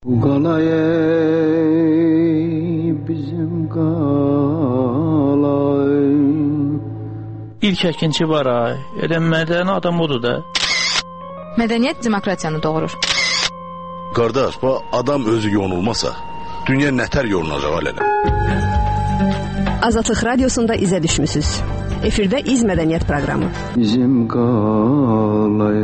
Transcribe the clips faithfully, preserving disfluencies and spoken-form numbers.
Qalay bizim qalay. İlk əkinçi var ay. Elə mədəni adam odur da. Mədəniyyət demokratiyanı doğurur. Qardaş, bu adam özü yonulmasa, dünya nətər yolunacaq alələ? Azadlıq Radiosunda izə düşmüsünüz. Efirdə İz Mədəniyyət proqramı. Bizim qalay.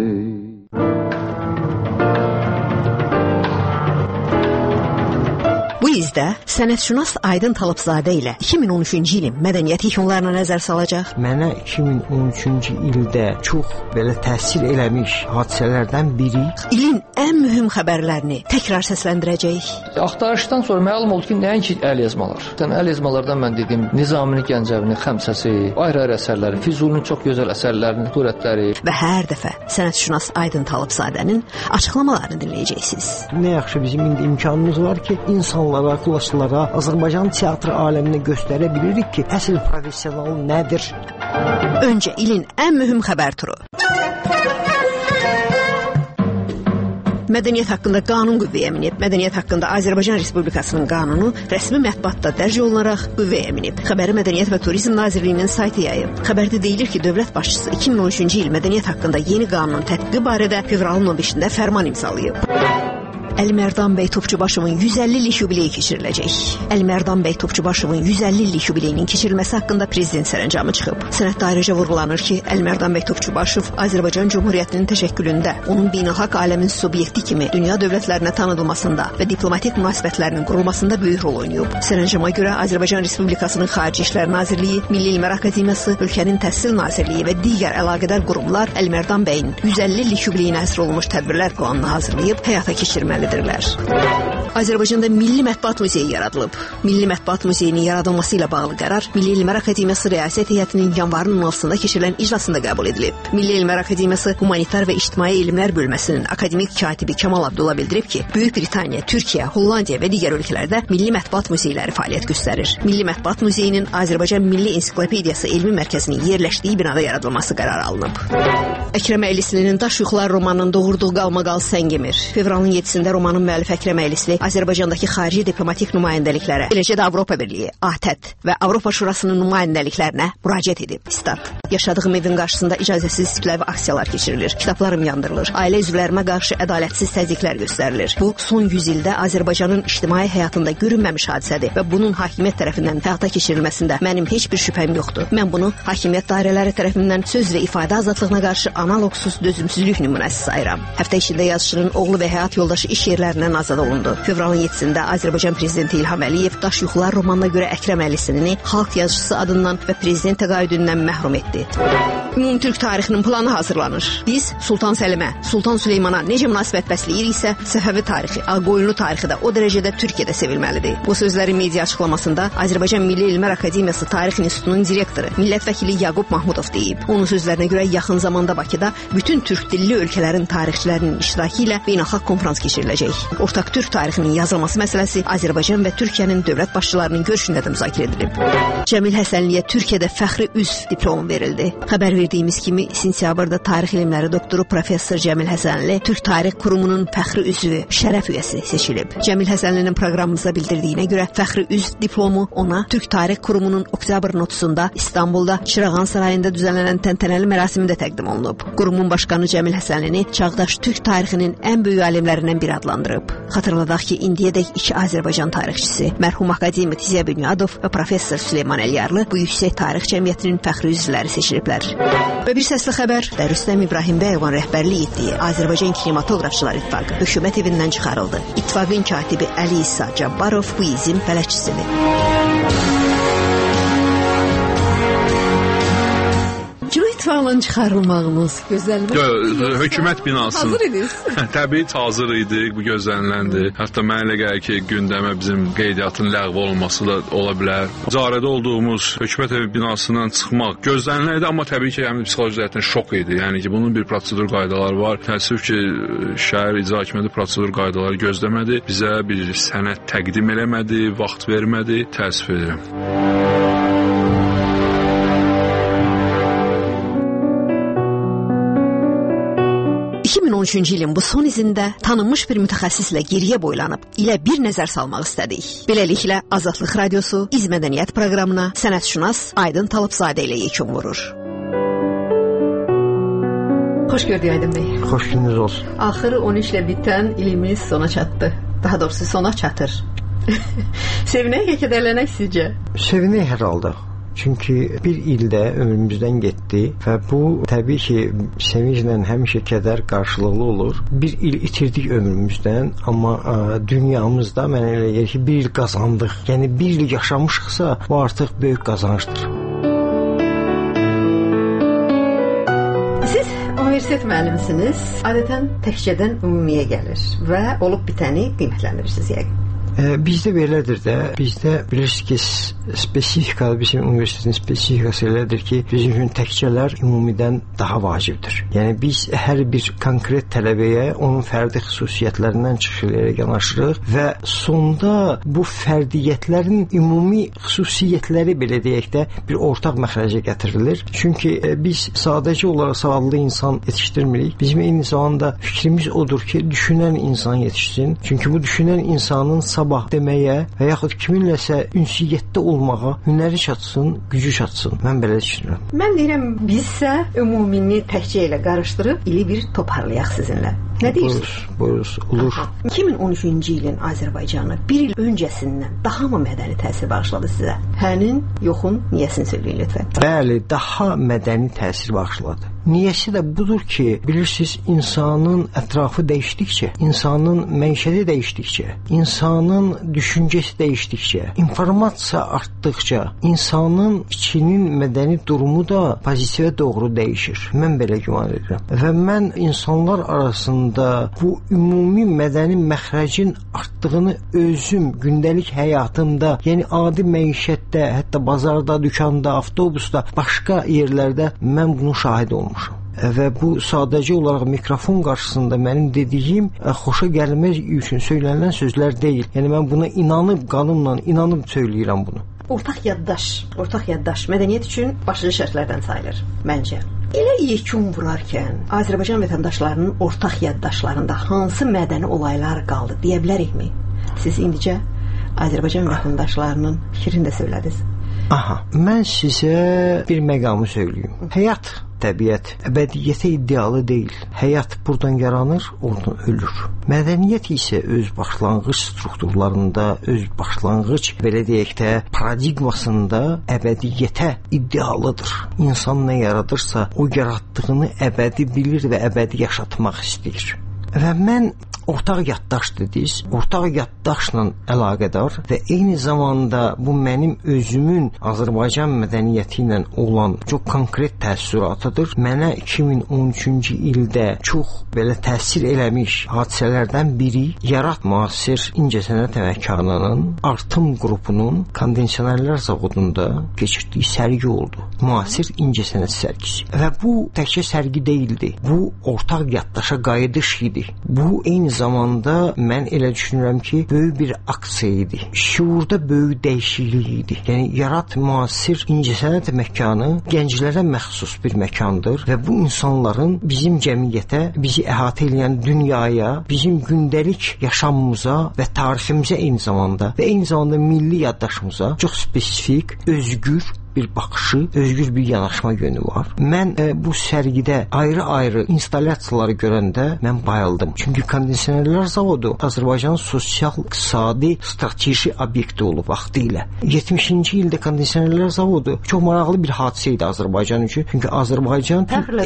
Bu izdə sənətşünas Aydın Talıbzadə ilə iki min on üçüncü ilin mədəniyyət ikonlarına nəzər salacaq. Mənə iki min on üçüncü ildə çox belə təsir eləmiş hadisələrdən biri. İlin ən mühüm xəbərlərini təkrar səsləndirəcək. Axtarışdan sonra məlum oldu ki, nəinki əl yazmalar. Əl yazmalardan mən dediyim Nizamini Gəncəvinin Xəmsəsi, ayrı-ayrı əsərləri, Füzulinin çox gözəl əsərlərinin surətləri. Və hər dəfə sənətşünas Aydın Talıbzadənin açıqlamalarını dinləyəcəksiniz. Nə yaxşı bizim indi imkanımız var ki, insanlara, xilasçılara Azərbaycan teatr aləminə göstərə bilirik ki, əsl professional nədir? Öncə ilin ən mühüm xəbər turu. Mədəniyyət haqqında qanun qüvvəyə minib. Mədəniyyət haqqında Azərbaycan Respublikasının qanunu rəsmi mətbuatda dərc olunaraq qüvvəyə minib. Xəbəri Mədəniyyət və Turizm Nazirliyinin saytı yayıb. Xəbərdə deyilir ki, dövlət başçısı iki min on üçüncü il mədəniyyət haqqında yeni qanunun tətbiqi barədə fevralın on beşində fərman imzalayıb. Əlimərdan bəy Topçubaşovun yüz əlli illik yubileyi keçiriləcək. Əlimərdan bəy Topçubaşovun yüz əlli illik yubileyinin keçirilməsi haqqında prezident sərəncamı çıxıb. Sənəddə ayrıca vurğulanır ki, Əlimərdan bəy Topçubaşov Azərbaycan Cumhuriyyətinin təşəkkülündə, onun beynəlxalq aləmin subyekti kimi dünya dövlətlərinə tanıdılmasında və diplomatik münasibətlərinin qurulmasında böyük rol oynayıb. Sərəncama görə Azərbaycan Respublikasının Xarici İşlər Nazirliyi, Milli Elmlər Akademiyası, ölkənin Təhsil Nazirliyi və digər əlaqədar qurumlar Əlimərdan bəyin yüz əlli illik yubileyinə həsr olunmuş tədbirlər planını hazırlayıb həyata keçirməli. Azərbaycanda Milli Mətbuat Muzeyi yaradılıb. Milli Mətbuat Muzeyinin yaradılması ilə bağlı qərar Milli Elmlər Akademiyası Rəisət Heyətinin yanvarın on altısında keçirilən iclasında qəbul edilib. Milli Elmlər Akademiyası Humanitar və İctimai Elmlər bölməsinin akademik katibi Kamal Abdullah bildirib ki, Böyük Britaniya, Türkiyə, Hollandiya və digər ölkələrdə Milli Mətbuat Muzeyləri fəaliyyət göstərir. Milli Mətbuat Muzeyinin Azərbaycan Milli Ensiklopediyası elmi mərkəzinin yerləşdiyi binada yaradılması qərarı alınıb. Əkrəm Əylislinin Daş Yuxular romanının doğurduğu qalmaqal Səngimir. Fevralın yedisində romanın müəllifi Əkrəm Əylisli Azərbaycandakı xarici diplomatik nümayəndəliklərə, eləcə də Avropa Birliyi, A T E T və Avropa Şurasının nümayəndəliklərinə müraciət edib. Stat. Yaşadığım evin qarşısında icazəsiz kütləvi aksiyalar keçirilir. Kitablarım yandırılır. Ailə üzvlərimə qarşı ədalətsiz təzyiqlər göstərilir. Bu, son yüz ildə Azərbaycanın ictimai həyatında görünməmiş hadisədir və bunun hakimiyyət tərəfindən həyata keçirilməsində mənim heç bir şübhəm yoxdur. Mən bunu hakimiyyət dairələri tərəfindən söz və ifadə azadlığına qarşı analoqsuz dözümsüzlük nümunəsi sayıram. Həftə içində yazıçının oğlu və həyat yoldaşı iş yerlərindən azad olundu. Fevralın yedisində Azərbaycan Prezidenti İlham Əliyev Daş Yuxular romanına görə Əkrəm Əylislini xalq yazıçısı adından və prezident təqaüdündən məhrum etdi. Ümumtürk tarixinin planı hazırlanır. Biz Sultan Səlimə, Sultan Süleymana necə münasibət bəsləyiriksə, Səfəvi tarixi, Ağqoyunlu tarixi də o dərəcədə Türkiyədə sevilməlidir. Bu sözləri media açıqlamasında Azərbaycan Milli Elmlər Akademiyası Tarix İnstitutunun direktoru, millət vəkili Yaqub Mahmudov deyib. Onun sözlərinə görə yaxın zamanda Bakıda bütün türk dilli ölkələrin tarixçilərinin iştirakı ilə beynəlxalq konfrans keçiriləcək. Ortaq türk tarixinin yazılması məsələsi Azərbaycan və Türkiyənin dövlət başçılarının görüşündə də müzakirə edilib. Cəmil Həsənliyə Türkiyədə fəxri üzv diplomu verildi. Xəbər verdiyimiz kimi sentyabrda tarix elmləri doktoru professor Cəmil Həsənli Türk Tarix Qurumunun fəxri üzvü, şərəf üyəsi seçilib. Cəmil Həsənlinin proqramımıza bildirdiyinə görə fəxri üzv diplomu ona Türk Tarix Qurumunun oktyabrın otuzunda İstanbulda Çırağan Sarayında düzənlənən təntənəli mərasimində təqdim olunub. Qurumun başqanı Cəmil Həsənlini çağdaş türk tarixinin ən böyük alimlərindən biri adlandırıb. Xatırladaq ki, indiyədək iki Azərbaycan tarixçisi, mərhum akademik Ziya Bünyadov və professor Süleyman Əliyarlı bu yüksək tarix cəmiyyətinin fəxri üzvləri seçiliblər. Və bir səsli xəbər də Rüstəm İbrahimbəyovun rəhbərlik etdiyi Azərbaycan Kinematografçılar İttifaqı hökumət evindən çıxarıldı. İttifaqın katibi Əli İsa Cabbarov bu izin bələdçisidir. Cümhur İttifaqının çıxarılmağınız gözlənilməz. Hökumət binasının. Hazır idiniz? Təbii hazır idik, bu gözləniləndi. Hətta mənə elə gəlir ki, gündəmə bizim qeydiyyatın ləğv olunması da ola bilər. İcarədə olduğumuz hökumət evi binasından çıxmaq gözlənilirdi, amma təbii ki, həm də psixoloji cəhətdən şok idi. Yəni ki, bunun bir prosedur qaydaları var. Təəssüf ki, şəhər icra hakimiyyəti prosedur qaydaları gözləmədi, bizə bir sənəd təqdim eləmədi, vaxt vermədi. Təəssüf edirəm. iki min on on üçüncü ilin bu son izində tanınmış bir mütəxəssislə geriyə boylanıb ilə bir nəzər salmaq istədik. Beləliklə Azadlıq Radiosu İz Mədəniyyət proqramına sənətşünas Aydın Talıbzadə ilə yekun vurur. Xoş gördük Aydın bəy. Xoş gününüz olsun. Axırı on üç ilə bitən ilimiz sona çatdı. Daha doğrusu sona çatır. Sevinək ya kədərlənək sizcə? Sevinək hər halda. Çünki bir ildə ömrümüzdən getdi və bu təbii ki, sevinclə həmişə kədər qarşılıqlı olur. Bir il itirdik ömrümüzdən, amma ə, dünyamızda mənə elə gəlir ki, bir il qazandıq. Yəni bir il yaşamışıqsa, bu artıq böyük qazancdır. Siz universitet müəllimisiniz, adətən təkcədən ümumiyə gəlir və olub bitəni qiymətləndirirsiniz yəqin. Bizdə belədir də, bizdə bilirsiniz ki, spesifikalı bizim universitetin spesifikası elədir ki, bizim üçün təkcələr ümumidən daha vacibdir. Yəni biz hər bir konkret tələbəyə onun fərdi xüsusiyyətlərindən çıxışılaraq yanaşırıq və sonda bu fərdiyyətlərin ümumi xüsusiyyətləri belə deyək də bir ortaq məxrəcə gətirilir. Çünki biz sadəcə olaraq savadlı insan yetişdirmirik. Bizim eyni zamanda fikrimiz odur ki, düşünən insan yetişsin. Çünki bu düşünən insanın sabah deməyə və yaxud kiminləsə ünsiyyətdə olmağa hünəri çatsın, gücü çatsın. Mən belə düşünürəm. Mən deyirəm, bizsə ümumini təkcə ilə qarışdırıb ili bir toparlayaq sizinlə. Nə deyirsiniz? Buyuruz, olur. iki min on üçüncü ilin Azərbaycanı bir il öncəsindən daha mı mədəni təsir bağışladı sizə? Hənin, yoxun, niyəsini söyləyin lütfən. Bəli, daha mədəni təsir bağışladı. Niyəsi də budur ki, bilirsiniz, insanın ətrafı dəyişdikcə, insanın məişəti dəyişdikcə, insanın düşüncəsi dəyişdikcə, informasiya artdıqca, insanın içinin mədəni durumu da pozitivə doğru dəyişir. Mən belə güman edirəm. Və mən insanlar arasında bu ümumi mədəni məxrəcin artdığını özüm gündəlik həyatımda, yəni adi məişətdə, hətta bazarda, dükanda, avtobusda, başqa yerlərdə mən bunu şahid olmuşam. Və bu sadəcə olaraq mikrofon qarşısında mənim dediyim xoşa gəlmək üçün söylənilən sözlər deyil. Yəni mən buna inanıb, qanımla inanıb söyləyirəm bunu. Ortaq yaddaş, ortaq yaddaş mədəniyyət üçün başlıca şərtlərdən sayılır məncə. Elə yekun vurarkən Azərbaycan vətəndaşlarının ortaq yaddaşlarında hansı mədəni olaylar qaldı deyə bilərikmi? Siz indicə Azərbaycan vətəndaşlarının fikrini də söylədiniz. Aha, mən sizə bir məqamı söyləyim. Həyat, təbiət, əbədiyyətə iddialı deyil. Həyat buradan yaranır, oradan ölür. Mədəniyyət isə öz başlanğıc strukturlarında, öz başlanğıc, belə deyək də, paradigmasında əbədiyyətə iddialıdır. İnsan nə yaradırsa, o yaratdığını əbədi bilir və əbədi yaşatmaq istəyir. Və mən ortaq yaddaş dediniz, ortaq yaddaşla əlaqədar və eyni zamanda bu mənim özümün Azərbaycan mədəniyyəti ilə olan çox konkret təəssüratıdır. Mənə iki min on üçüncü ildə çox belə təsir eləmiş hadisələrdən biri Yarat müasir incəsənət əməkdaşlarının Artım qrupunun kondisionerlər zavodunda keçirdiyi sərgi oldu. Müasir incəsənət sərgisi. Və bu təkcə sərgi deyildi. Bu ortaq yaddaşa qayıdış idi. Bu eyni zamanda mən elə düşünürəm ki, böyük bir aksiya idi. Şuurda böyük dəyişiklik idi. Yəni Yarat müasir incəsənət məkanı gənclərə məxsus bir məkandır və bu insanların bizim cəmiyyətə, bizi əhatə edən dünyaya, bizim gündəlik yaşamımıza və tariximizə eyni zamanda və eyni zamanda milli yaddaşımıza çox spesifik, özgür bir baxışı, özgür bir yanaşma yönü var. Mən e, bu sərgidə ayrı-ayrı installyasiyaları görəndə mən bayıldım. Çünki kondisionerlər zavodu Azərbaycanın sosial-iqtisadi strateji obyekti olub vaxtilə. yetmişinci ildə kondisionerlər zavodu çox maraqlı bir hadisə idi Azərbaycan üçün. Çünki Azərbaycan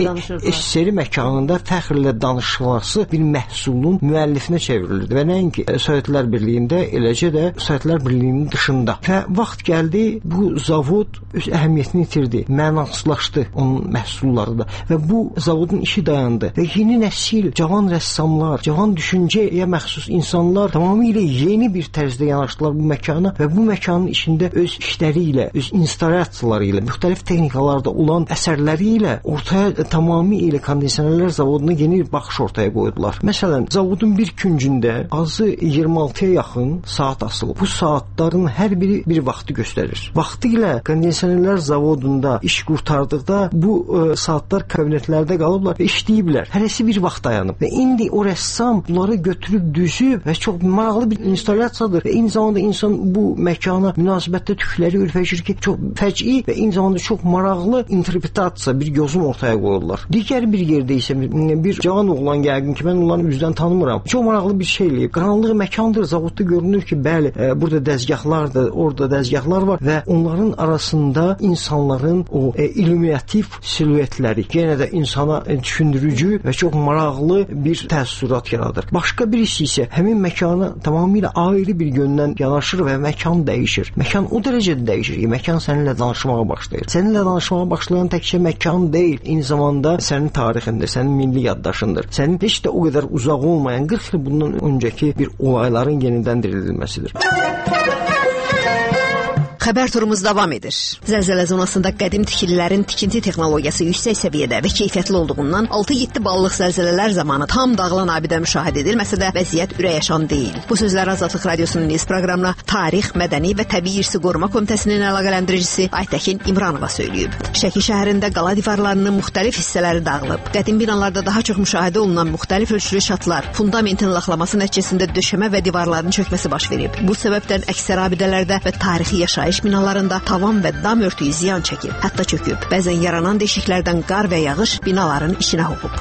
S S R məkanında fəxrlə danışılası bir məhsulun müəllifinə çevrilirdi və nəinki Sovetlər Birliyində, eləcə də Sovetlər Birliyinin dışında. Və vaxt gəldi, bu zavod öz əhəmiyyətini itirdi, mənasızlaşdı onun məhsulları da və bu zavodun işi dayandı və yeni nəsil, cavan rəssamlar, cavan düşüncəyə məxsus insanlar tamamilə yeni bir tərzdə yanaşdılar bu məkana və bu məkanın içində öz işləri ilə, öz installyasiyaları ilə, müxtəlif texnikalarda olan əsərləri ilə ortaya tamamilə kondisionerlər zavoduna yeni bir baxış ortaya qoydular. Məsələn, zavodun bir küncündə azı iyirmi altıya yaxın saat asılıb. Bu saatların hər biri bir vaxtı göstərir. Vaxtı ilə kondisioner Kəpənəklər zavodunda iş qurtardıqda bu ə, saatlar kabinetlərdə qalıblar və işləyiblər. Hərəsi bir vaxt dayanıb və indi o rəssam bunları götürüb düzüb və çox maraqlı bir instalyasiyadır və eyni zamanda insan bu məkana münasibətdə tükləri ürpəşir ki, çox fəcii və eyni zamanda çox maraqlı interpretasiya, bir gözüm ortaya qoyurlar. Digər bir yerdə isə bir cavan oğlan yəqin ki, mən onların üzdən tanımıram. Çox maraqlı bir şey eləyib. Qaranlıq məkandır, zavodda görünür ki, bəli, e, burada dəzgahlardır, orada dəzgahlar var və onların arasında insanların o e, illüminativ siluetləri yenə də insana e, düşündürücü və çox maraqlı bir təəssürat yaradır. Başqa birisi isə həmin məkana tamamilə ayrı bir yöndən yanaşır və məkan dəyişir. Məkan o dərəcədə dəyişir ki, məkan səninlə danışmağa başlayır. Səninlə danışmağa başlayan təkcə məkan deyil, eyni zamanda sənin tarixindir, sənin milli yaddaşındır. Sənin heç də o qədər uzaq olmayan qırx il bundan öncəki bir olayların yenidən dirilməsidir. Xəbər turumuz davam edir. Zəlzələ zonasında qədim tikililərin tikinti texnologiyası yüksək səviyyədə və keyfiyyətli olduğundan altı yeddi ballıq zəlzələlər zamanı tam dağılan abidə müşahidə edilməsə də vəziyyət ürəkaçan deyil. Bu sözləri Azadlıq Radiosunun News proqramına Tarix, Mədəni və Təbii İrsi Qoruma Komitəsinin əlaqələndiricisi Aytəkin İmranova söyləyib. Şəki şəhərində qala divarlarının müxtəlif hissələri dağılıb. Qədim binalarda daha çox müşahidə olunan müxtəlif ölçülü çatlar, fundamentin laxlaması nəticəsində döşəmə və divarların çökməsi baş verib. Bu səbəbdən əksər abidələrdə və tarixi yaşayış binalarında tavan və dam örtüyü ziyan çəkib, hətta çöküb. Bəzən yaranan deşiklərdən qar və yağış binaların içinə hopub.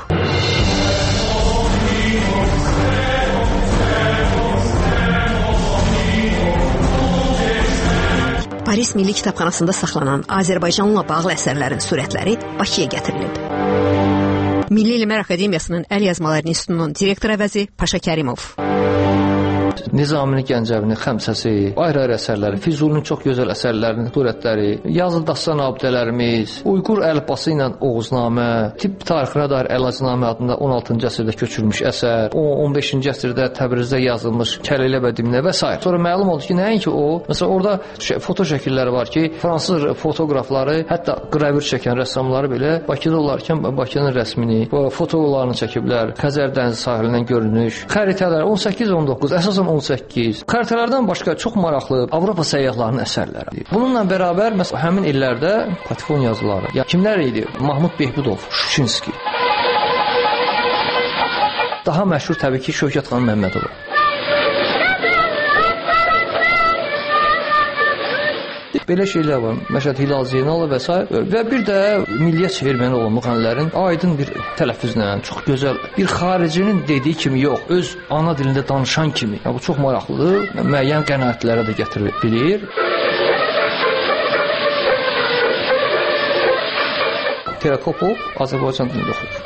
Paris Milli Kitabxanasında saxlanan Azərbaycanla bağlı əsərlərin surətləri Bakıya gətirilib. Milli Elmlər Akademiyasının Əl Yazmaları İnstitutunun direktor əvəzi Paşa Kərimov. Nizamini Gəncəvinin xəmsəsi, ayrı-ayrı əsərləri, Füzulinin çox gözəl əsərlərinin surətləri, yazılı dastan abidələrimiz, Uyğur əlifbası ilə Oğuznamə, tibb tarixinə dair Əlacnamə adında on altıncı əsrdə köçürülmüş əsər, on beşinci əsrdə Təbrizdə yazılmış Kəllə və Dimlə və s. Sonra məlum oldu ki, nəinki o, məsələn orada şey, foto şəkilləri var ki, fransız fotoqrafları, hətta qravür çəkən rəssamları belə Bakıda olarkən Bakının rəsmini, fotolarını çəkiblər, Xəzər dənizi sahilindən görünüş, xəritələr on səkkiz on doqquz, əsasən on səkkiz. Xəritələrdən başqa çox maraqlı Avropa səyyahlarının əsərləri. Bununla bərabər məsələn həmin illərdə patifon yazıları. Ya kimlər idi? Mahmud Behbudov, Şuşinski. Daha məşhur təbii ki Şövkət xanım Məmmədova. Belə şeylər var. Məşəd Hilal Zeynalov və s. Və bir də milliyyət çevirməni olan müğənnilərin aydın bir tələffüzlə, çox gözəl, bir xaricinin dediyi kimi yox, öz ana dilində danışan kimi. Yəni, bu çox maraqlıdır. Müəyyən qənaətlərə də gətirə bilir. Terakopov Azərbaycan dilində oxuyur.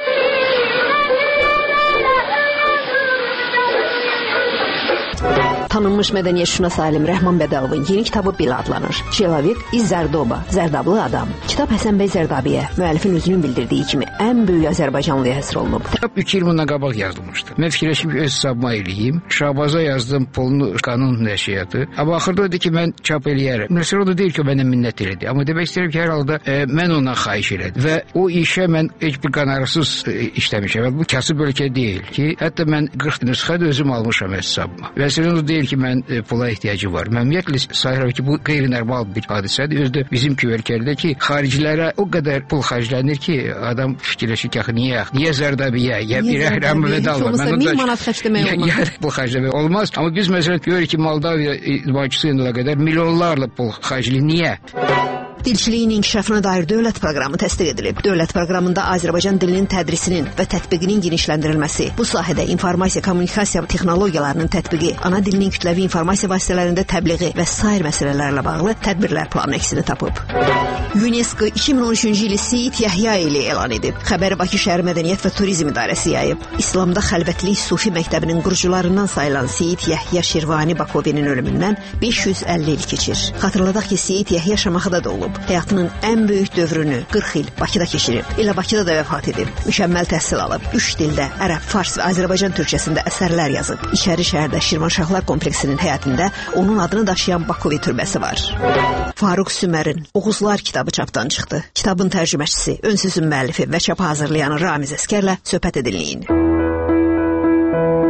Tanınmış mədəniyyətşünas alim Rəhman Bədəlovun yeni kitabı belə adlanır. Человек из Zərdoba, Zərdablı adam. Kitab Həsən bəy Zərdabiyə, müəllifin özünün bildirdiyi kimi ən böyük Azərbaycanlıya həsr olunub. Kitab üç il bundan qabaq yazılmışdı. Mən fikirləşib öz hesabıma eləyim. Şahbaza yazdım Polnu qanun nəşriyyatı. Amma axırda dedi ki, mən çap eləyərəm. Məsələ o da deyil ki, o mənə minnət elədi. Amma demək istəyirəm ki, hər halda e, mən ondan xahiş elədim. Və o işə mən heç bir qanarsız e, işləmişəm. Bu kasıb ölkə deyil ki, hətta mən qırx nüsxə də özüm almışam öz hesabıma. Məsələ o deyil ki, mən e, pula ehtiyacı var. Mən ümumiyyətlə sayıram ki, bu qeyri-normal bir hadisədir. Özdə bizim ki, ölkədə ki, xaricilərə o qədər pul xərclənir ki, adam fikirləşir ki, axı niyə? Niyə Zərdabiyə? Ya bir rəhmə və dalma. Mən min manat xərcləmək olmaz. Ya pul xərcləmək olmaz. Amma biz məsələn görürük ki, Moldaviya idmançısı ilə qədər milyonlarla pul xərcləyir. Niyə? Dilçiliyin inkişafına dair dövlət proqramı təsdiq edilib. Dövlət proqramında Azərbaycan dilinin tədrisinin və tətbiqinin genişləndirilməsi, bu sahədə informasiya kommunikasiya texnologiyalarının tətbiqi, ana dilinin kütləvi informasiya vasitələrində təbliği və sair məsələlərlə bağlı tədbirlər planı əksini tapıb. UNESCO iki min on üçüncü ili Seyid Yəhya ili elan edib. Xəbəri Bakı şəhər Mədəniyyət və Turizm İdarəsi yayıb. İslamda xəlvətlik Sufi məktəbinin qurucularından sayılan Seyid Yəhya Şirvani Bakovinin ölümündən beş yüz əlli il keçir. Xatırladaq ki, Seyid Yəhya Şamaxıda doğulub. Həyatının ən böyük dövrünü qırx il Bakıda keçirib. Elə Bakıda da vəfat edib. Mükəmməl təhsil alıb. Üç dildə ərəb, fars və Azərbaycan türkçəsində əsərlər yazıb. İçəri şəhərdə Şirvanşahlar kompleksinin həyətində onun adını daşıyan Bakovi türbəsi var. Faruq Sümərin Oğuzlar kitabı çapdan çıxdı. Kitabın tərcüməçisi, ön sözün müəllifi və çapa hazırlayan Ramiz Əskərlə söhbət edilin.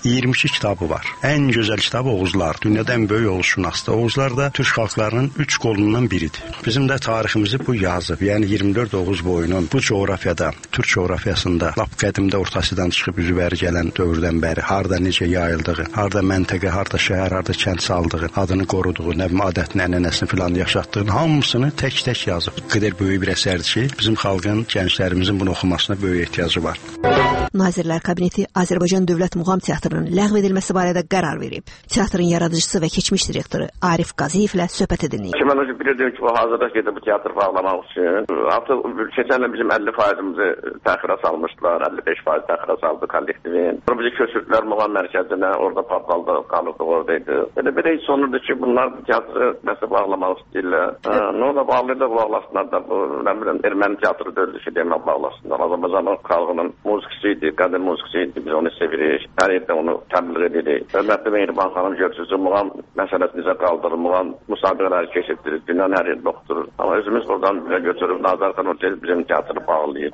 iyirmi iki kitabı var. Ən gözəl kitabı Oğuzlar. Dünyada ən böyük Oğuzşünasdır. Oğuzlar da Türk xalqlarının üç qolundan biridir. Bizim də tariximizi bu yazıb. Yəni iyirmi dörd Oğuz boyunun bu coğrafiyada, Türk coğrafiyasında lap qədimdə Orta Asiyadan çıxıb üzübəri gələn dövrdən bəri harda necə yayıldığı, harda məntəqə, harda şəhər, harda kənd saldığı, adını qoruduğu, nə bilim adətini, ənənəsini filan yaşatdığını hamısını tək-tək yazıb. Bu qədər böyük bir əsərdir ki, bizim xalqın, gənclərimizin bunu oxumasına böyük ehtiyacı var. Nazirlər Kabineti Azərbaycan Dövlət Muğam Teatrının ləğv edilməsi barədə qərar verib. Teatrın yaradıcısı və keçmiş direktoru Arif Qaziyevlə söhbət edildi. Mən özüm bilirdim ki, bu hazırda gedir bu teatr bağlamaq üçün. Artıq keçən il bizim əlli faizimizi təxirə salmışdılar, əlli beş faiz təxirə saldı kollektivin. Bizi köçürdülər Muğam mərkəzinə, orada patlaldı, qalırdıq oradaydı. Belə bir heç sonurdu ki, bunlar teatrı nəsə bağlamaq istəyirlər. Nə ola bağlayırlar, bağlasınlar da bu, nə biləm, erməni teatrı dördü ki, demə bağlasınlar. Azərbaycanın xalqının muzikçisi, qadın muzikçisi, biz onu sevirik. Hər yerdə onu təbliğ edirik. Hörmətli Mehriban xanım görürsünüz, Muğam məsələsini bizə qaldırır, Muğam müsabiqələri keçirdirir, dünyanın hər yerində oxuturur. Amma özümüz buradan bizə götürüb, Nazarxan Otel bizim teatrı bağlayır.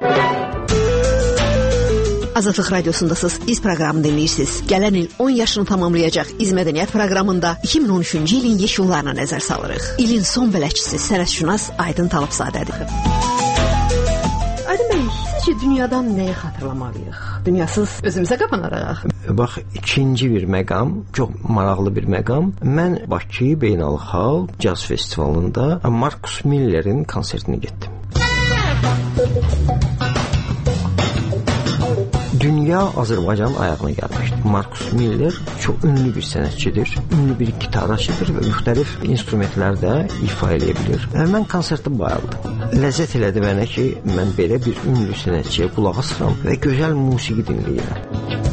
Azadlıq Radiosundasınız, İz proqramını dinləyirsiniz. Gələn il on yaşını tamamlayacaq İz Mədəniyyət proqramında iki min on üçüncü ilin yeşunlarına nəzər salırıq. İlin son bələdçisi sənətşünas Aydın Talıbzadədir. Aydın bəy, sizcə dünyadan nəyi xatırlamalıyıq? Dünyasız özümüzə qapanaraq. Bax, ikinci bir məqam, çox maraqlı bir məqam. Mən Bakı Beynəlxalq Caz Festivalında Marcus Miller'in konsertinə getdim. Dünya Azərbaycanın ayağına gəlmişdi. Marcus Miller çox ünlü bir sənətçidir, ünlü bir gitarçıdır və müxtəlif instrumentlərdə ifa edə bilir. Mən konsertdə bayıldım. Ləzzət elədi mənə ki, mən belə bir ünlü sənətçiyə qulaq asıram və gözəl musiqi dinləyirəm.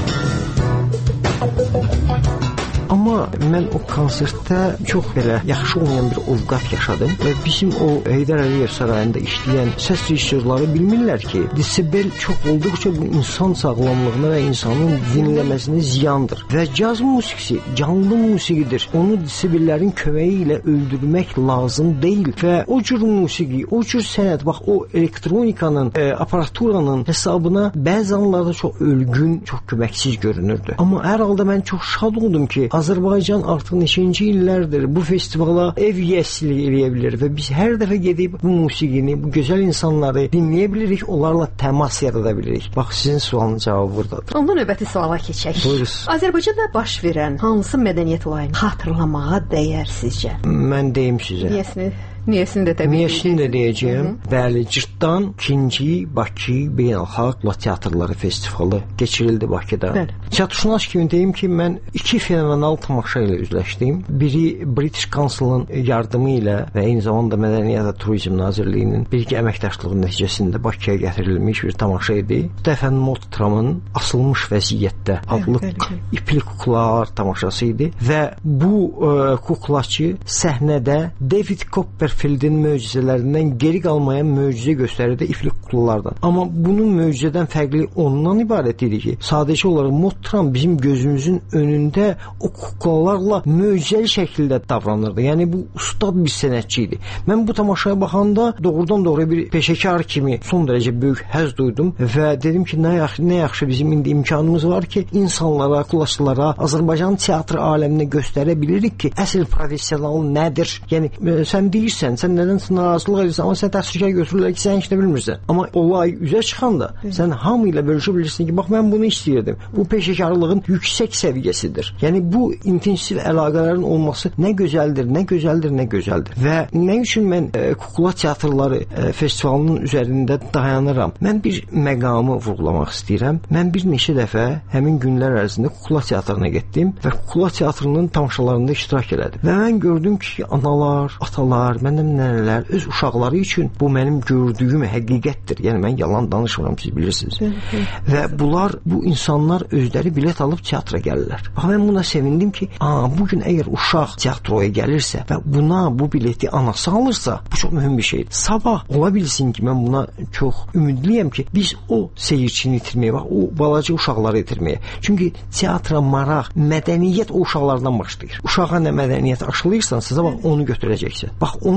Amma mən o konsertdə çox belə yaxşı olmayan bir ovqat yaşadım və bizim o Heydər Əliyev sarayında işləyən səs rejissorları bilmirlər ki, desibel çox olduqca bu insan sağlamlığına və insanın dinləməsinə ziyandır. Və caz musiqisi canlı musiqidir. Onu desibellərin köməyi ilə öldürmək lazım deyil və o cür musiqi, o cür sənət, bax o elektronikanın, e, aparaturanın hesabına bəzi anlarda çox ölgün, çox köməksiz görünürdü. Amma hər halda mən çox şad oldum ki, Azərbaycan artıq neçinci illərdir bu festivala ev yiyəsilik eləyə bilir və biz hər dəfə gedib bu musiqini, bu gözəl insanları dinləyə bilirik, onlarla təmas yarada bilirik. Bax, sizin sualın cavabı buradadır. Onda növbəti suala keçək. Buyuruz. Azərbaycanda baş verən hansı mədəniyyət olayını xatırlamağa dəyər sizcə? Mən deyim sizə. Niyəsini? Niyəsini də təbii Niyəsini də deyəcəyim. Hı -hı. Bəli, Cırtdan ikinci Bakı Beynəlxalq Teatrları Festivalı keçirildi Bakıda. Bəli. Teatrşünas kimi deyim ki, mən iki fenomenal tamaşa ilə üzləşdim. Biri British Council'ın yardımı ilə və eyni zamanda Mədəniyyət və Turizm Nazirliyinin birgə əməkdaşlığı nəticəsində Bakıya gətirilmiş bir tamaşa idi. Stefan Mottram'ın Asılmış Vəziyyətdə adlı ipli kuklalar tamaşası idi və bu ə, kuklaçı səhnədə David Copperfield'in möcüzələrindən geri qalmayan möcüzə göstərirdi ipli kuklalardan. Amma bunun möcüzədən fərqli ondan ibarət idi ki, sadəcə olaraq Mottram bizim gözümüzün önündə o kuklalarla möcüzəli şəkildə davranırdı. Yəni bu ustad bir sənətçi idi. Mən bu tamaşaya baxanda doğrudan doğruya bir peşəkar kimi son dərəcə böyük həzz duydum və dedim ki, nə yaxşı, nə yaxşı bizim indi imkanımız var ki, insanlara, kuklaçılara, Azərbaycan teatr aləminə göstərə bilirik ki, əsl professional nədir? Yəni sən deyirsən, sən nədənsə narazılıq edirsən, amma sən təsvirkar götürürlər ki, sən heç nə bilmirsən. Amma olay üzə çıxanda sən hamı ilə bölüşə bilirsən ki, bax mən bunu istəyirdim. Bu peşəkarlığın yüksək səviyyəsidir. Yəni bu intensiv əlaqələrin olması nə gözəldir, nə gözəldir, nə gözəldir. Və nə üçün mən e, kukla teatrları e, festivalının üzərində dayanıram? Mən bir məqamı vurğulamaq istəyirəm. Mən bir neçə dəfə həmin günlər ərzində kukla teatrına getdim və kukla teatrının tamaşalarında iştirak elədim. Və mən gördüm ki, analar, atalar, mənim nənələr öz uşaqları üçün bu mənim gördüyüm həqiqətdir. Yəni mən yalan danışmıram, siz bilirsiniz. Və bunlar, bu insanlar özləri bilet alıb teatra gəlirlər. Bax, mən buna sevindim ki, aa, bugün əgər uşaq teatroya gəlirsə və buna bu bileti anası alırsa, bu çox mühüm bir şeydir. Sabah ola bilsin ki, mən buna çox ümidliyəm ki, biz o seyirçini itirməyə, bax, o balaca uşaqları itirməyə. Çünki teatra maraq, mədəniyyət o uşaqlardan başlayır. Uşağa nə mədəniyyət aşılayırsansa, bax, onu götürəcəksən. Bax, onu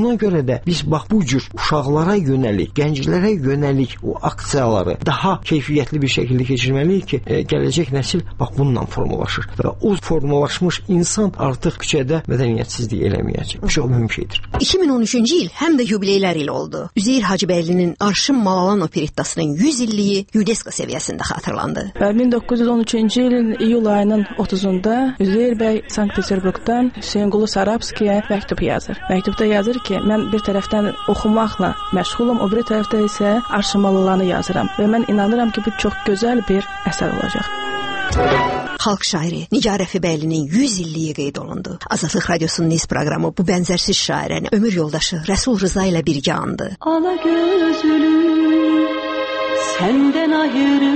Ona görə də biz bax bu cür uşaqlara yönəlik, gənclərə yönəlik o aksiyaları daha keyfiyyətli bir şəkildə keçirməliyik ki, e, gələcək nəsil bax bununla formalaşır və o formalaşmış insan artıq küçədə mədəniyyətsizlik eləməyəcək. Bu çox mühüm şeydir. iki min on üçüncü il həm də yubileylər il oldu. Üzeyir Hacıbəylinin Arşın Malalan operettasının yüz illiyi UNESCO səviyyəsində xatırlandı. min doqquz yüz on üçüncü ilin iyul ayının otuzunda Üzeyir bəy Sankt-Peterburqdan Hüseynqulu Sarabskiyə məktub yazır. Məktubda yazır ki, mən bir tərəfdən oxumaqla məşğulam, o biri tərəfdə isə Arşın Malalanı yazıram və mən inanıram ki, bu çox gözəl bir əsər olacaq. Xalq şairi Nigar Rəfibəylinin yüz illiyi qeyd olundu. Azadlıq Radiosunun Niz proqramı bu bənzərsiz şairəni ömür yoldaşı Rəsul Rıza ilə birgə andı. Ala gözlü səndən ayrı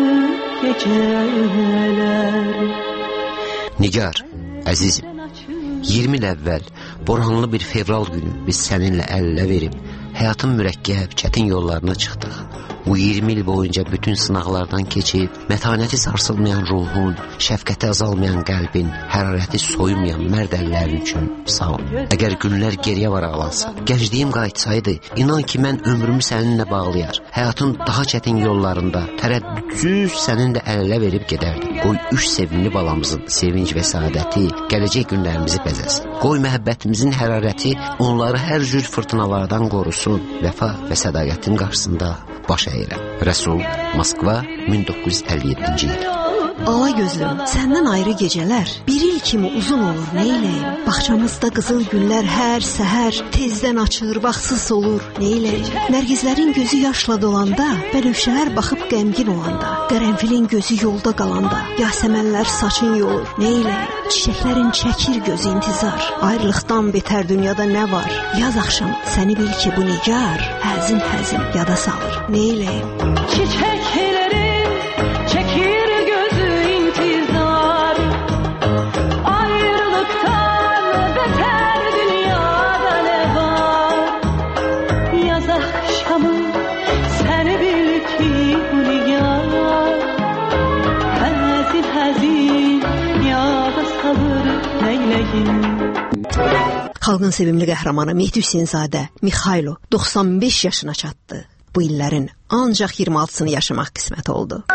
gecələr. Nigar, əzizim, iyirmi il əvvəl boranlı bir fevral günü biz səninlə əl-ələ verib həyatın mürəkkəb, çətin yollarına çıxdıq. Bu iyirmi il boyunca bütün sınaqlardan keçib, mətanəti sarsılmayan ruhun, şəfqəti azalmayan qəlbin, hərarəti soyunmayan mərd əllərin üçün sağ ol. Əgər günlər geriyə varaqlansa, gəncliyim qayıtsaydı, inan ki, mən ömrümü səninlə bağlayar. Həyatın daha çətin yollarında tərəddüdsüz səninlə əl-ələ verib gedərdim. Qoy üç sevimli balamızın sevinc və saadəti gələcək günlərimizi bəzəsin. Qoy məhəbbətimizin hərarəti onları hər cür fırtınalardan qorusun. Vəfa və sədaqətin qarşısında baş əyirəm. Rəsul, Moskva, min doqquz yüz əlli yeddinci il. Ala gözlüm, səndən ayrı gecələr bir il kimi uzun olur, neyləyim? Bağçamızda qızıl güllər hər səhər tezdən açır, vaxtsız olur, neyləyim? Nərgizlərin gözü yaşla dolanda, bənövşələr baxıb qəmgin olanda, qərənfilin gözü yolda qalanda, yasəmənlər saçın yolur, neyləyim? Çiçəklərin çəkir gözü intizar, ayrılıqdan betər dünyada nə var? Yaz axşam səni bil ki, bu nigar həzin-həzin yada salır, neyləyim? Çiçəklərin çəkir gözü intizar, ayrılıqdan betər dünyada nə var? Yaz axşamı səni bil ki, bu nigar həzin-həzin yada salır, neyləyim? Xalqın sevimli qəhrəmanı Mehdi Hüseynzadə Mixaylo doxsan beş yaşına çatdı. Bu illərin ancaq iyirmi altısını yaşamaq qismət oldu.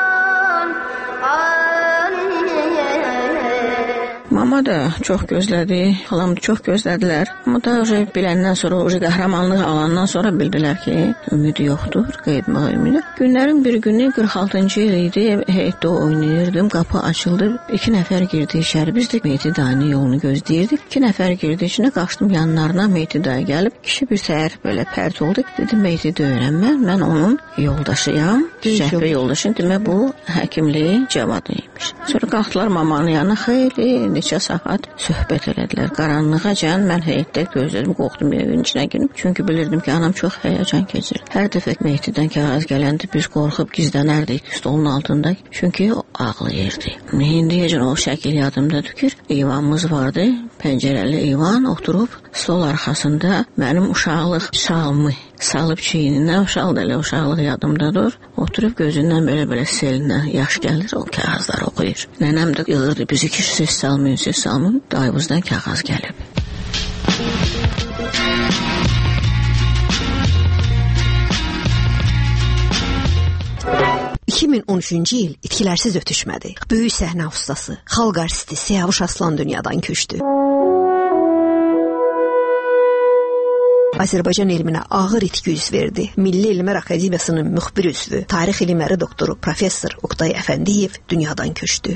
Mama da çox gözlədi, xalam da çox gözlədilər. Amma da biləndən sonra, qəhrəmanlıq alandan sonra bildilər ki, ümidi yoxdur, qeydmağa ümidi. Günlərin bir günü qırx altıncı il idi, heyətdə oynayırdım, qapı açıldı, iki nəfər girdi içəri. Biz də Mehdi dayının yolunu gözləyirdik. İki nəfər girdi içinə, qaçdım yanlarına, Mehdi dayı gəlib. Kişi bir səhər belə pərt oldu, dedim Mehdi döyürəm mən, mən onun yoldaşıyam, şəhbə yoldaşım, demək bu həkimliyi cavadıymış. Sonra qalxdılar mamanın yanına, xeyli, neçə saat söhbət elədilər. Qaranlığa can mən heyətdə gözlədim, qorxdum evin içinə girib. Çünki bilirdim ki, anam çox həyəcan keçirir. Hər dəfə Mehdidən kağız gələndə biz qorxub gizlənərdik stolun altında. Çünki o ağlayırdı. İndiyəcən o şəkil yadımdadır ki, eyvanımız vardı, pəncərəli eyvan, oturub stol arxasında mənim uşaqlıq şalımı salıb çiynindən, uşaq da elə uşaqlıq yadımdadır. Oturub gözündən belə-belə selindən yaş gəlir, o kağızları oxuyur. Nənəm də yığırdı bizi ki, söz salmayın, söz salmayın, dayımızdan kağız gəlib. iki min on üçüncü il itkilərsiz ötüşmədi. Böyük səhnə ustası, xalq artisti Siyavuş Aslan dünyadan köçdü. Azərbaycan elminə ağır itki üz verdi. Milli Elmlər Akademiyasının müxbir üzvü, tarix elmləri doktoru professor Oqtay Əfəndiyev dünyadan köçdü.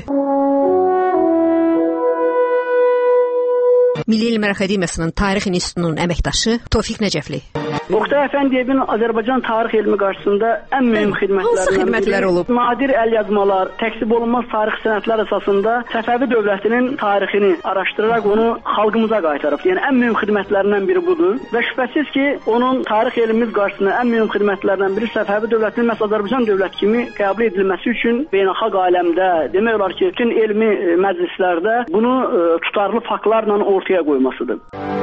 Milli Elmlər Akademiyasının Tarix İnstitutunun əməkdaşı Tofiq Nəcəfli. Oqtay Əfəndiyevin Azərbaycan tarix elmi qarşısında ən mühüm xidmətlərindən biri olub. Nadir əlyazmalar, təksib olunmaz tarix sənədlər əsasında Səfəvi dövlətinin tarixini araşdıraraq onu xalqımıza qaytarıb. Yəni ən mühüm xidmətlərindən biri budur və şübhəsiz ki, onun tarix elmimiz qarşısında ən mühüm xidmətlərindən biri Səfəvi dövlətinin məhz Azərbaycan dövlət kimi qəbul edilməsi üçün beynəlxalq aləmdə, demək olar ki, bütün elmi məclislərdə bunu tutarlı faktlarla ortaya qoymasıdır.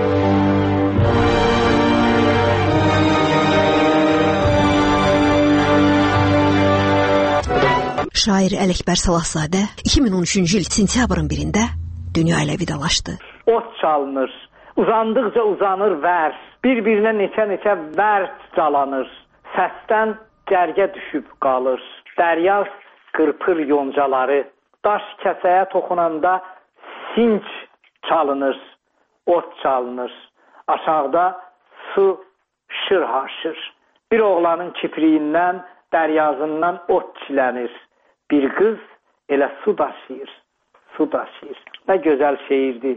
Şair Ələkbər Salahzadə iki min on üçüncü il sentyabrın birində dünya ilə vidalaşdı. Ot çalınır, uzandıqca uzanır vərs, Bir-birinə neçə-neçə vərd calanır. Səsdən cərgə düşüb qalır. Dərya qırpır yoncaları. Daş kəsəyə toxunanda sinç çalınır, ot çalınır. Aşağıda su şır-haşır. Bir oğlanın kipriyindən, dəryazından ot çilənir. Bir qız elə su daşıyır, su daşıyır. Nə gözəl şeirdir.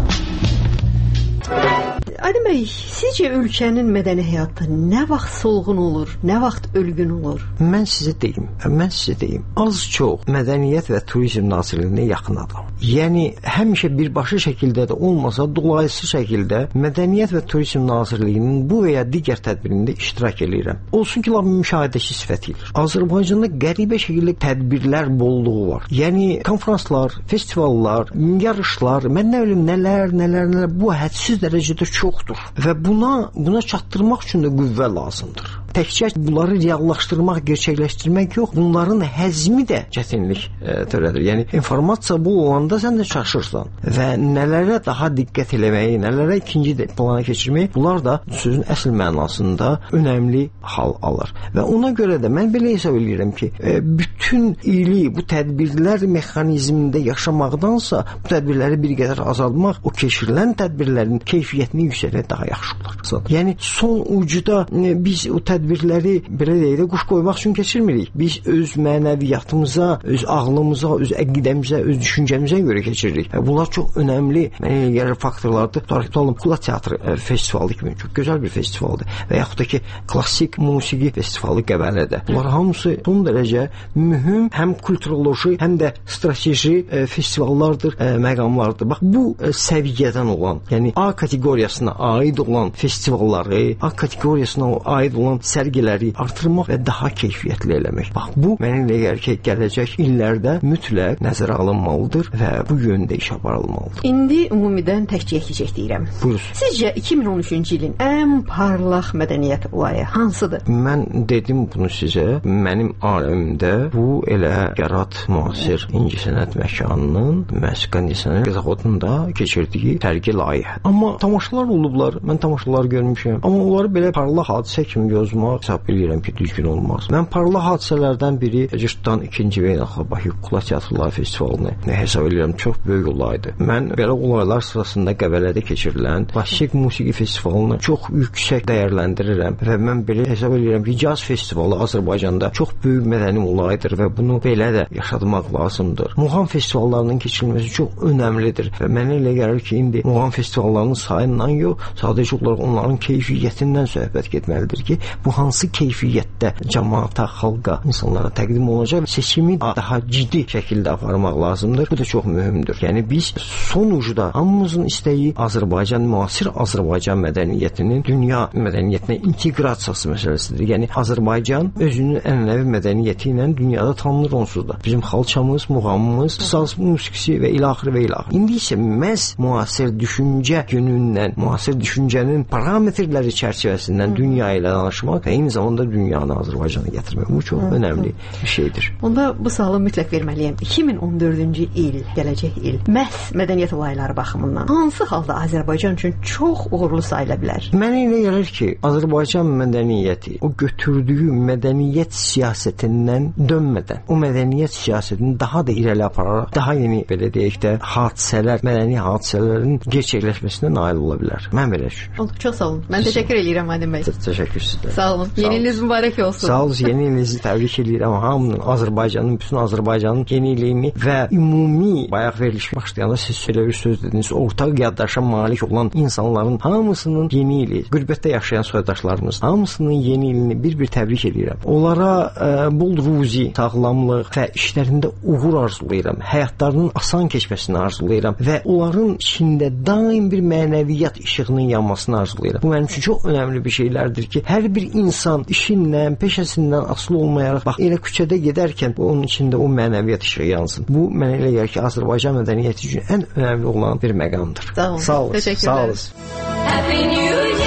Aydın bəy, sizcə ölkənin mədəni həyatı nə vaxt solğun olur, nə vaxt ölgün olur? Mən sizə deyim, mən sizə deyim. Az çox Mədəniyyət və Turizm Nazirliyinə yaxın adam. Yəni həmişə birbaşa şəkildə də olmasa, dolayısı şəkildə Mədəniyyət və Turizm Nazirliyinin bu və ya digər tədbirində iştirak edirəm. Olsun ki, lap müşahidəçi sifəti ilə. Azərbaycanda qəribə şəkildə tədbirlər bolluğu var. Yəni konfranslar, festivallar, yarışlar, mən nə bilim nələr, nələr, nələr bu hədsiz dərəcədə çoxdur və buna buna çatdırmaq üçün də qüvvə lazımdır. Təkcə bunları reallaşdırmaq, gerçəkləşdirmək yox, bunların həzmi də çətinlik e, törədir. Yəni informasiya bu olanda sən də çaşırsan və nələrə daha diqqət eləməyi, nələrə ikinci plana keçirməyi, bunlar da sözün əsl mənasında önəmli hal alır. Və ona görə də mən belə hesab edirəm ki, e, bütün ili bu tədbirlər mexanizmində yaşamaqdansa, bu tədbirləri bir qədər azaltmaq, o keçirilən tədbirlərin keyfiyyətini yüksəltmək daha yaxşı olar. Yəni son ucuda e, biz o tədbirləri belə deyək də quş qoymaq üçün keçirmirik. Biz öz mənəviyyatımıza, öz ağlımıza, öz əqidəmizə, öz düşüncəmizə görə keçiririk. Bunlar çox önəmli mənə gəlir faktorlardır. Tutalım, Kula Teatrı festivalı kimi çox gözəl bir festivaldır. Və yaxud da ki, klassik musiqi festivalı Qəbələdə. Bunlar hamısı son dərəcə mühüm, həm kulturoloji, həm də strateji e, festivallardır, e, məqamlardır. Bax, bu e, səviyyədən olan, yəni A kateqoriyasına aid olan festivalları, A kateqoriyasına aid olan sərgiləri artırmaq və daha keyfiyyətli eləmək. Bax, bu mənə elə gəlir ki, gələcək illərdə mütləq nəzərə alınmalıdır və bu yöndə iş aparılmalıdır. İndi ümumidən təkcə keçək deyirəm. Buyurun. Sizcə iki min on üçüncü ilin ən parlaq mədəniyyət olayı hansıdır? Mən dedim bunu sizə. Mənim aləmdə bu elə Qərat müasir incəsənət məkanının Məsqan incəsənət zavodunda keçirdiyi sərgi layihə. Amma tamaşalar olublar. Mən tamaşalar görmüşəm. Amma onları belə parlaq hadisə kimi yazmaq hesab edirəm ki, düzgün olmaz. Mən parlaq hadisələrdən biri Cırtdan ikinci Beynəlxalq Bakı Kukla Teatrları Festivalını hesab edirəm. Çox böyük olaydı. Mən belə olaylar sırasında Qəbələdə keçirilən klassik musiqi festivalını çox yüksək dəyərləndirirəm və mən belə hesab edirəm ki, Caz Festivalı Azərbaycanda çox böyük mədəni olaydır və bunu belə də yaşatmaq lazımdır. Muğam festivallarının keçirilməsi çox önəmlidir və mənə elə gəlir ki, indi muğam festivallarının sayından yox, sadəcə olaraq onların keyfiyyətindən söhbət getməlidir ki, bu hansı keyfiyyətdə cəmaata, xalqa, insanlara təqdim olacaq və seçimi daha ciddi şəkildə aparmaq lazımdır. Bu da çox mühümdür. Yəni biz son ucuda hamımızın istəyi Azərbaycan, müasir Azərbaycan mədəniyyətinin dünya mədəniyyətinə inteqrasiyası məsələsidir. Yəni Azərbaycan özünün ənənəvi mədəniyyəti ilə dünyada tanınır onsuz da. Bizim xalçamız, muğamımız, saz musiqisi və ilaxır və ilaxır. İndi isə məhz müasir düşüncə günündən, müasir düşüncənin parametrləri çərçivəsindən dünya ilə danışmaq və eyni zamanda dünyanı Azərbaycana gətirmək. Bu çox önəmli bir şeydir. Onda bu sualı mütləq verməliyəm. iki min on dördüncü il, gələcək il, məhz mədəniyyət olayları baxımından hansı halda Azərbaycan üçün çox uğurlu sayıla bilər? Mənə elə gəlir ki, Azərbaycan mədəniyyəti o götürdüyü mədəniyyət siyasətindən dönmədən, o mədəniyyət siyasətini daha da irəli apararaq, daha yeni belə deyək də hadisələr, mədəni hadisələrin gerçəkləşməsinə nail ola bilər. Mən belə düşünürəm. Çox sağ olun. Mən təşəkkür edirəm Aydın bəy. Təşəkkür sizə. Sağ olun. Yeni iliniz mübarək olsun. Sağ olun. Yeni ilinizi təbrik edirəm. Hamının Azərbaycanın, bütün Azərbaycanın yeni ilini və ümumi bayaq veriliş başlayanda siz elə bir söz dediniz, ortaq yaddaşa malik olan insanların hamısının yeni ili, qürbətdə yaşayan soydaşlarımız hamısının yeni ilini bir-bir təbrik edirəm. Onlara ə, bol ruzi, sağlamlıq və işlərində uğur arzulayıram. Həyatlarının asan keçməsini arzulayıram və onların içində daim bir mənəviyyat işığının yanmasını arzulayıram. Bu mənim üçün çox önəmli bir şeylərdir ki, hər bir insan işindən, peşəsindən asılı olmayaraq, bax, elə küçədə gedərkən onun içində o mənəviyyat işığı yansın. Bu mənə elə gəlir ki, Azərbaycan mədəniyyəti üçün ən önəmli olan bir məqamdır. Sağ olun. Sağ olun. Təşəkkürlər. Sağ olun. Happy New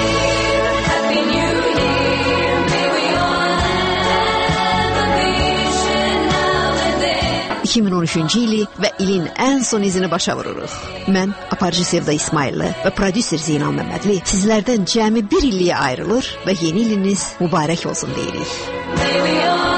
Year, Happy New Year, may we all have a vision now and then. iki min on üçüncü ili və ilin ən son izini başa vururuq. Mən aparıcı Sevda İsmayıllı və prodüser Zeynal Məmmədli sizlərdən cəmi bir illiyə ayrılır və yeni iliniz mübarək olsun deyirik.